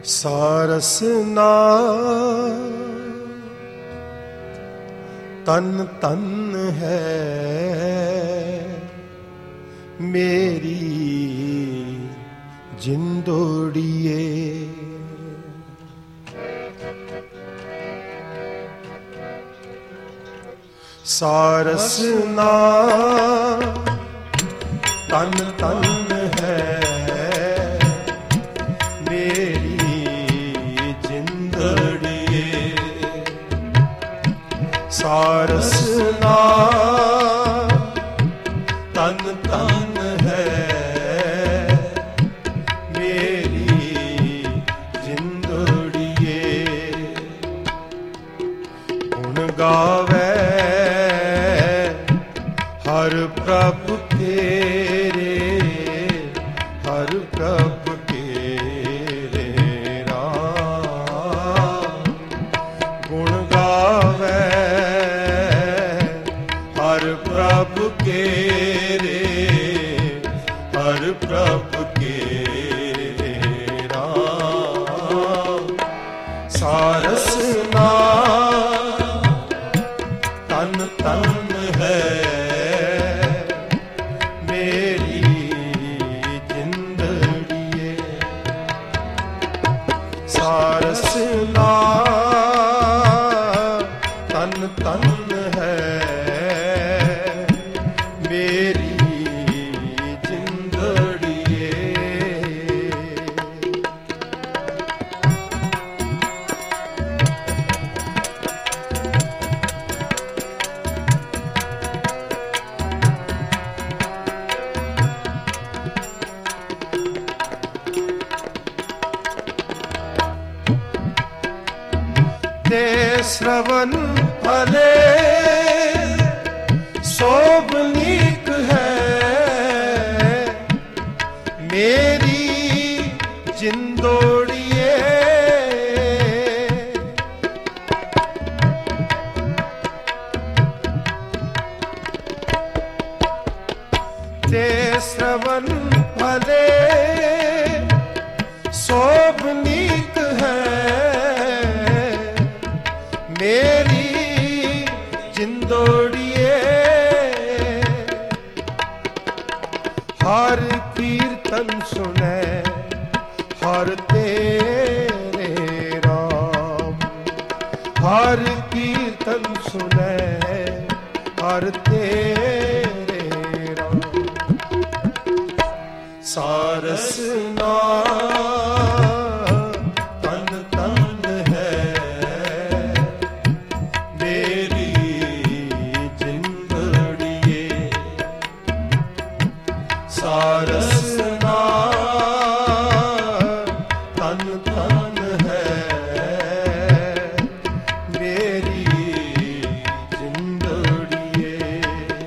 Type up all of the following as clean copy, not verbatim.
ਸਾਰਸ ਨਾਮ ਤਨ ਤਨ ਹੈ ਮੇਰੀ ਜਿੰਦੋੜੀਏ। ਸਾਰਸ ਨਾਮ ਤਨ ਤਨ ਹੈ ਮੇਰੀ ਜਿੰਦੜੀਏ। ਸਾਰਸ ਨਾਮ ਤਨ ਤਨ ਹੈ ਮੇਰੀ ਜਿੰਦੜੀਏ। ਗੁਣ ਗਾਵੇ ਹਰ ਪ੍ਰਭ ਤੇਰੇ, ਹਰ ਪ੍ਰਭ ਤੇਰੇ ਰਾਮ। ਗੁਣ ਗਾਵੇ ਹਰ ਪ੍ਰਭ ਤੇਰੇ, ਹਰ ਪ੍ਰਭ ਤੇਰੇ ਰਾਮ। ਸਾਰਸ ਨਾਮ ਤਨ ਤਨ ਹੈ ਸਾਰਸ ਨਾਮ ਤਨ ਤਨ ਹੈ ਮੇਰੀ ਜਿੰਦੜੀਏ। ਤੇ ਸ਼੍ਰਵਨ ਭਲੇ ਸੋਭਨੀਕ ਹੈ ਮੇਰੀ ਜਿੰਦੋੜੀਏ। ਤੇ ਸ਼੍ਰਵਨ ਭਲੇ ਸੋਭਨੀਕ ਹੈ ਮੇਰੀ ਜਿੰਦੋੜੀਏ। ਹਰ ਕੀਰਤਨ ਸੁਣੈ ਹਰ ਤੇਰੇ ਰਾਮ। ਹਰ ਕੀਰਤਨ ਸੁਣੈ ਹਰ ਤੇਰੇ ਰਾਮ। ਸਾਰਸ ਨਾਮ ਤਨ ਤਨ ਹੈ ਮੇਰੀ ਜਿੰਦੜੀਏ। ਸਾਰਸ ਨਾਮ ਤਨ ਤਨ ਹੈ ਮੇਰੀ ਜਿੰਦੜੀਏ।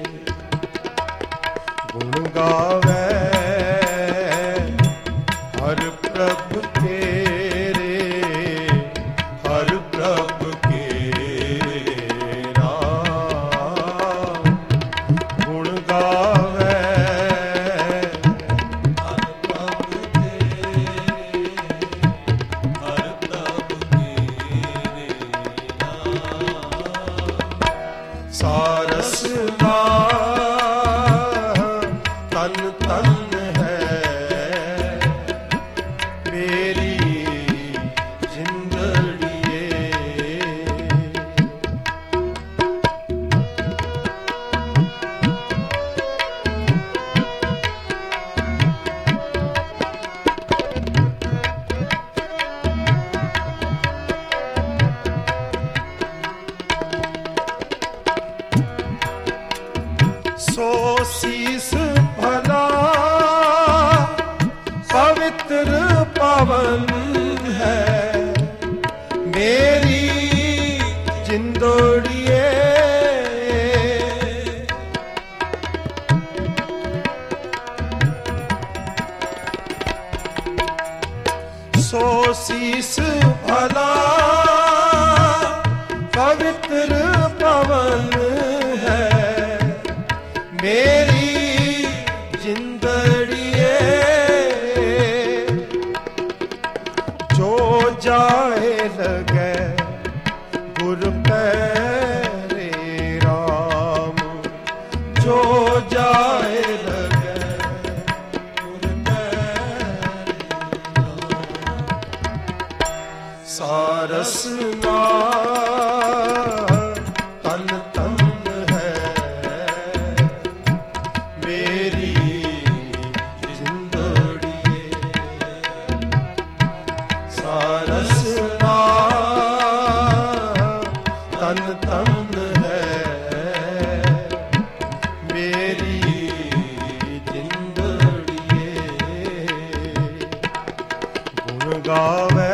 ਗੁਣ ਗਾਵੇ ਹਰ ਪ੍ਰਭ ਤੇਰੇ, ਹਰ ਪ੍ਰਭ ਸਾਰਸ ਨਾਮ ਤਨ ਤਨ ਹੈ ਮੇਰੀ ਜਿੰਦੜੀਏ। ਸੋ ਸੀਸ ਭਲਾ ਪਵਿੱਤਰ ਪਵਨ ਹੈ ਮੇਰੀ ਜਿੰਦੋੜੀਏ। ਸੋ ਸੀਸ ਭਲਾ ਪਵਿੱਤਰ ਪਵਨ ਹੈ ਮੇਰੀ ਜਿੰਦੜੀਏ। ਜੋ ਰਸਨਾ ਤਨ ਤਨ ਹੈ ਮੇਰੀ ਜ਼ਿੰਦੜੀਏ ਸਾਰਸਨਾ ਤਨ ਤਨ ਹੈ ਮੇਰੀ ਜ਼ਿੰਦੜੀਏ ਗੁਣ ਗਾਵੇ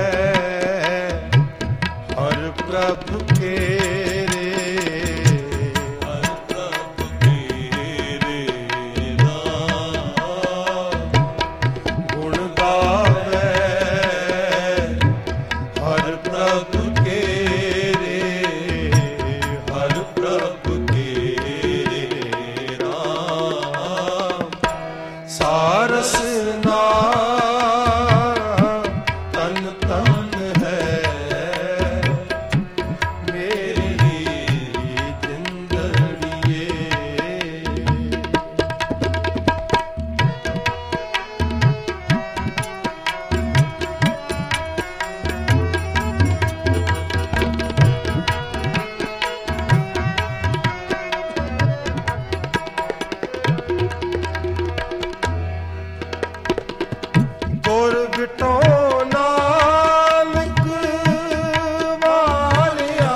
प्रभ केरे हर प्रभ केरे गुण गावे हर प्रभ केरे हर प्रभ केरे राम सारस नाम तन तन है बिटो नानक वालिया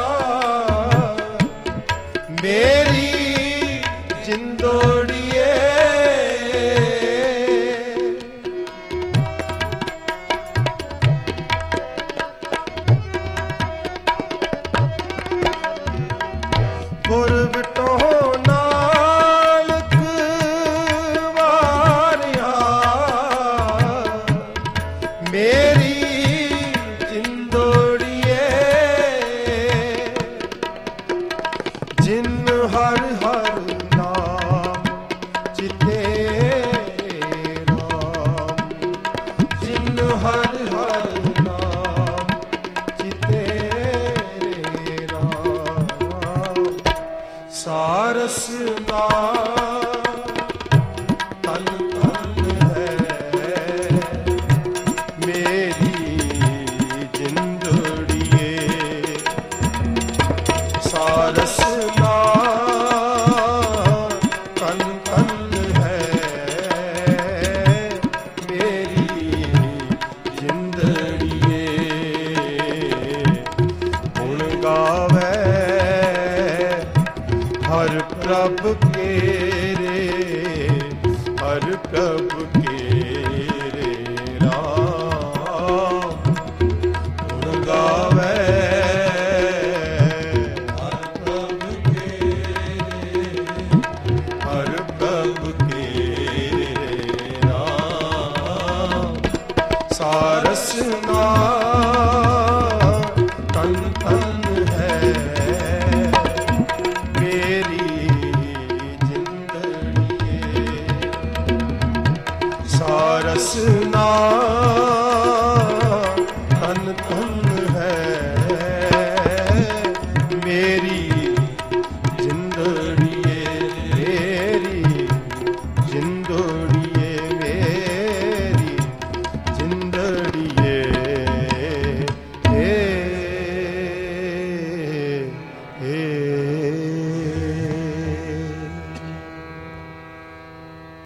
मेरी जिंदड़िए गुर बिटो नानक वालिया मेरी जिंदड़िए जिन हर हर नाम चिते राम जिन हर हर नाम चिते राम सारस नाम तन तन है मेरी जिंदड़िए सारस नाम तन तन है मेरी जिंदड़िए गुण गावे हर प्रभ केरे हर प्रभ केरे राम गुण गावे हर प्रभ केरे हर प्रभ केरे राम सारस नाम तन तन है मेरी जिंदड़िए सारस नाम